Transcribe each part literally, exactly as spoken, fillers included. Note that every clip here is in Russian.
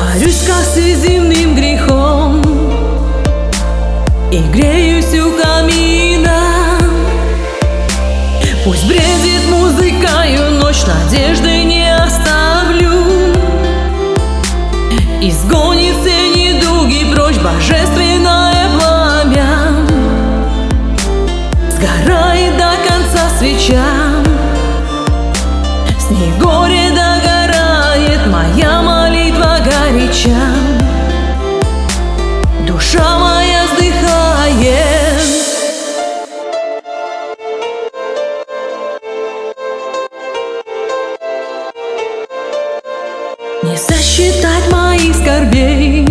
Борюсь как с земным грехом и греюсь у камина. Пусть бредит музыкою ночь, надежды не оставлю. Изгонит все недуги прочь божественное пламя. Сгорает до конца свеча, с ней горе догорает моя молитва горяча. Душа моя вздыхает. Не сосчитать моих скорбей,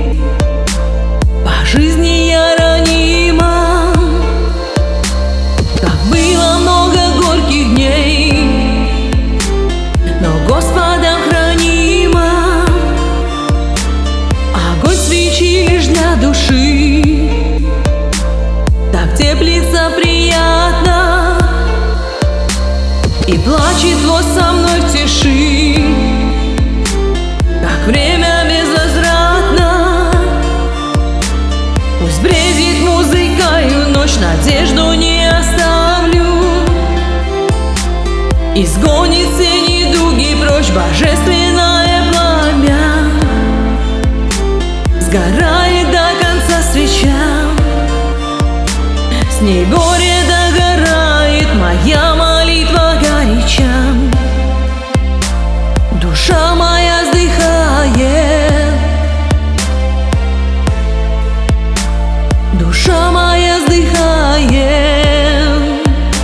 по жизни я ранима. Как было много горьких дней, но Господом хранима. Огонь свечи лишь для души, так теплится приятно. И плачет твой со мной в тиши, как время безвозвратно. Пусть бредит музыкою ночь, надежду не оставлю. Изгонит все недуги прочь божественное пламя. Сгорает до конца свеча, с ней горе догорает моя молитва горяча. Душа моя вздыхает. Душа моя вздыхает.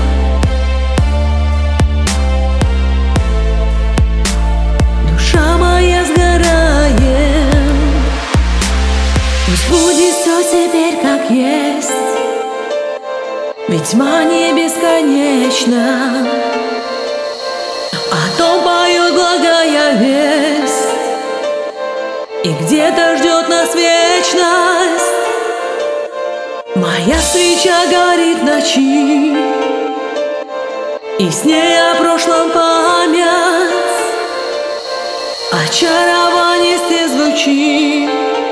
Душа моя сгорает. Пусть будет все теперь как есть, ведь тьма не бесконечна. О том поет благая весть, и где-то ждет нас вечность. Моя свеча горит в ночи, и с ней о прошлом память. Очарование все звучит,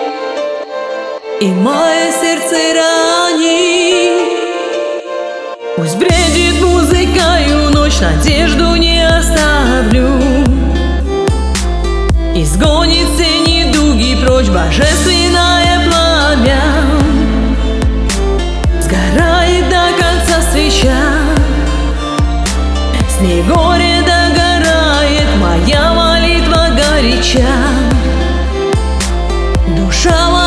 и мое сердце ранит. Пусть бредит музыкою ночь, надежду не оставлю. Изгонит все недуги прочь божественное пламя. Сгорает до конца свеча, с ней горе догорает моя молитва горяча. Душа моя